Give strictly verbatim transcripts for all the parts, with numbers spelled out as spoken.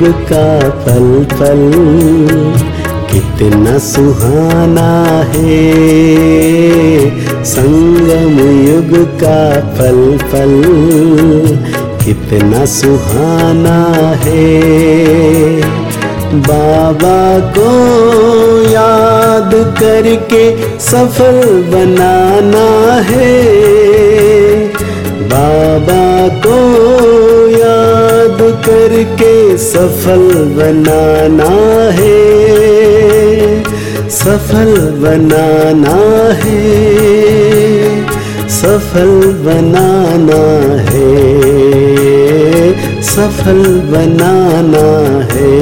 युग का पल पल कितना सुहाना है। संगम युग का पल पल कितना सुहाना है। बाबा को याद करके सफल बनाना है। बाबा को याद करके सफल बनाना है। सफल बनाना है। सफल बनाना है। सफल बनाना है।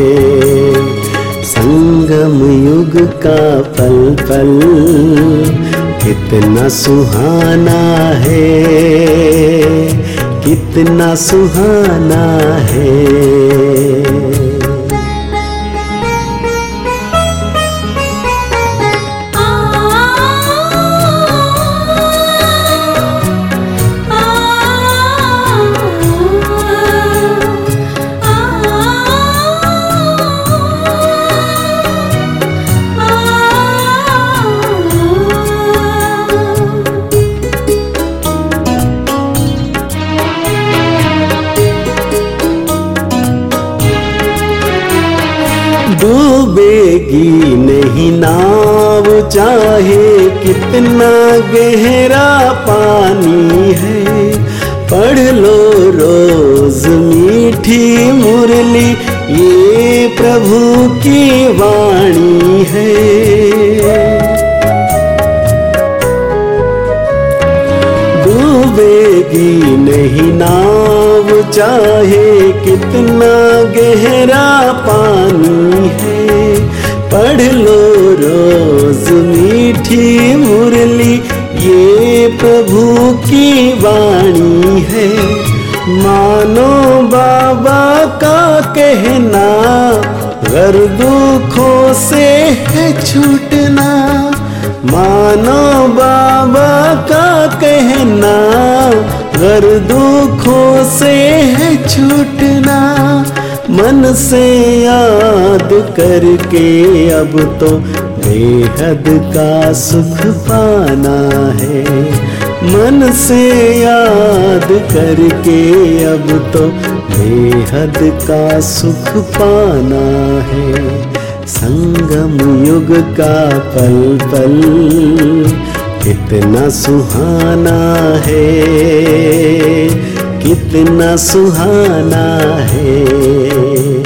संगम युग का पल पल कितना सुहाना है। कितना सुहाना है। डूबेगी नहीं नाव चाहे कितना गहरा पानी है। पढ़ लो रोज मीठी मुरली ये प्रभु की वाणी है। डूबेगी नहीं नाव चाहे कितना गहरा पानी है। पढ़ लो रोज मीठी मुरली ये प्रभु की वाणी है। मानो बाबा का कहना गर दुखों से है छूटना। मानो बाबा का कहना गर दुखों से है छूटना। मन से याद करके अब तो बेहद का सुख पाना है। मन से याद करके अब तो बेहद का सुख पाना है। संगम युग का पल पल कितना सुहाना है। कितना सुहाना है।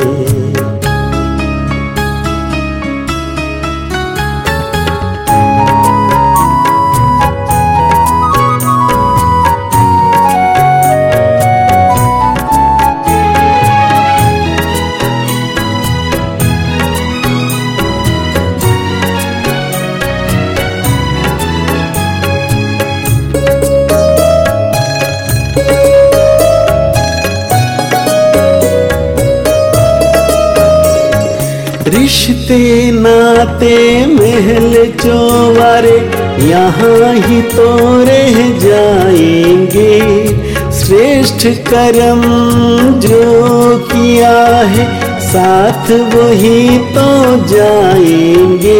रिश्ते नाते महल चौबारे यहाँ ही तो रह जाएंगे। श्रेष्ठ कर्म जो किया है साथ वही तो जाएंगे।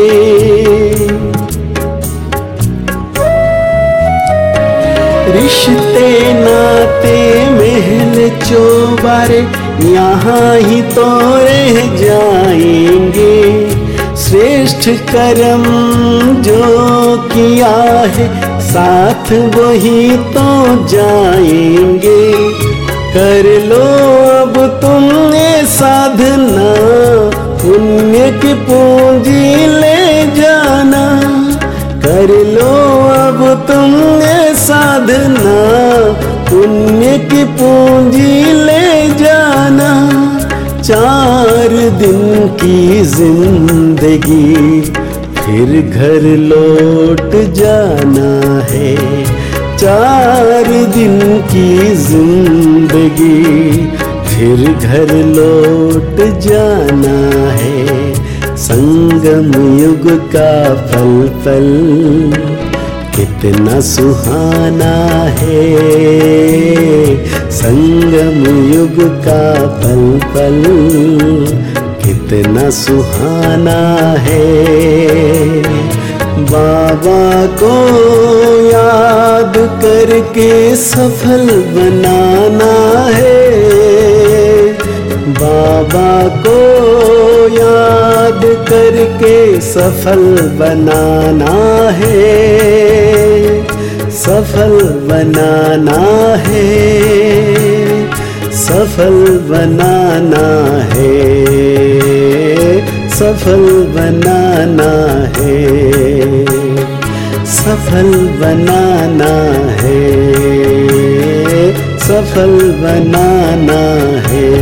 रिश्ते नाते महल चौबारे यहाँ ही तो रह जाएंगे। श्रेष्ठ कर्म जो किया है साथ वही तो जाएंगे। कर लो अब तुमने साधना पुण्य की पूंजी ले जाना। कर लो अब तुमने साधना पुण्य की पूंजी ले जाना। चार दिन की जिंदगी फिर घर लौट जाना है। चार दिन की जिंदगी फिर घर लौट जाना है। संगम युग का पल पल कितना सुहाना है संगम युग का पल पल, कितना सुहाना है। बाबा को याद करके सफल बनाना है, बाबा को याद करके सफल बनाना है, सफल बनाना है, सफल बनाना है, सफल बनाना है, सफल बनाना है, सफल बनाना है।